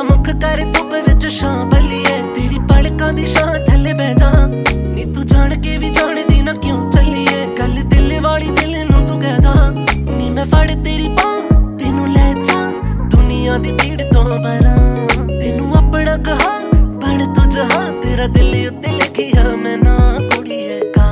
मुख कर धुप विच छां बलिए तेरी पलकां दी छां थल्ले बह जा नी तू जान के भी जाणदी ना क्यों चलिए गल दिल वाली दिल नूं तू कह जा नी मैं फड़ तेरी बांह तेनू ले जा दुनिया दी भीड़ तो परां तेनू अपना कहा बण तू जहां तेरा दिल उत्ते लिखिया मैं ना कुड़िए का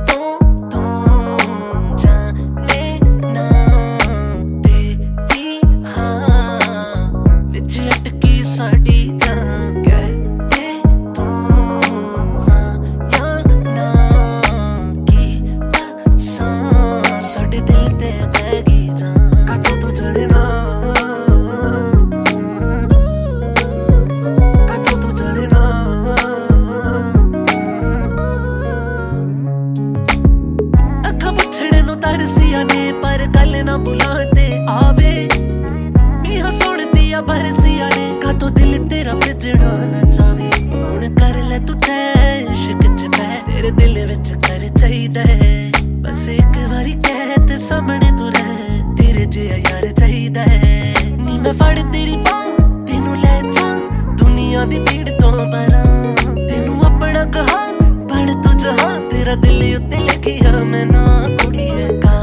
तरसिया ने पर गल ना बुलाते आवे मीहा सुन दिया बरसिया ने का तो दिल तेरा पिजड़ा न जावे हुण कर ले तू इश्क च मैं तेरे दिल विच कर चाहिदा बस एक बारी कह ते सामने तू रह तेरे जिहा यार चाहिदा नी मैं फड़ तेरी बांह तेनू ले जा दुनिया दी भीड़ तो परां तेनू अपना कहा बण तू जहां तेरा दिल उत्ते लिखिया मैं ना कुड़िए का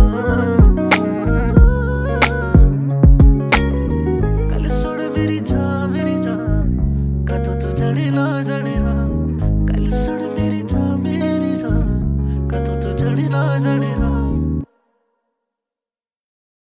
मेरी जान